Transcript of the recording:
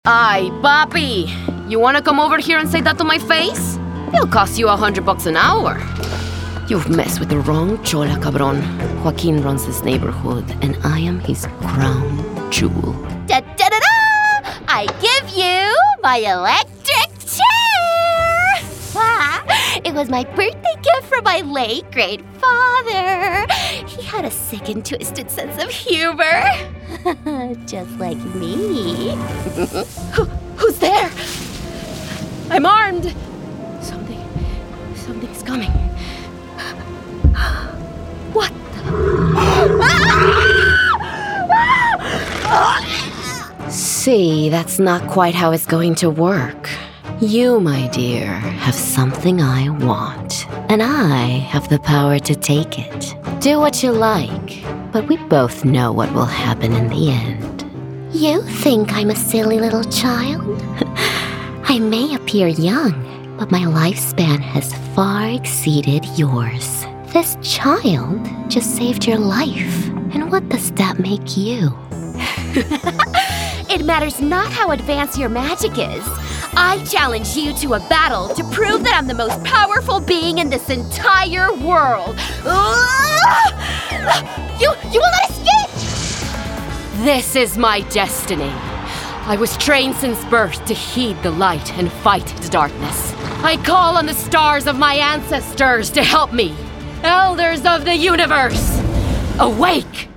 Aye, papi. You wanna come over here and say that to my face? It'll cost you $100 an hour. You've messed with the wrong chola, cabron. Joaquin runs this neighborhood, and I am his crown jewel. Da-da-da-da! I give you my electric chair! It was my birthday gift from my late great father. He had a sick and twisted sense of humor. Just like me. Who's there? I'm armed. Something's coming. What the? See, that's not quite how it's going to work. You, my dear, have something I want, and I have the power to take it. Do what you like, but we both know what will happen in the end. You think I'm a silly little child? I may appear young, but my lifespan has far exceeded yours. This child just saved your life. And what does that make you? It matters not how advanced your magic is. I challenge you to a battle to prove that I'm the most powerful being in this entire world. You will not escape! This is my destiny. I was trained since birth to heed the light and fight the darkness. I call on the stars of my ancestors to help me. Elders of the universe, awake!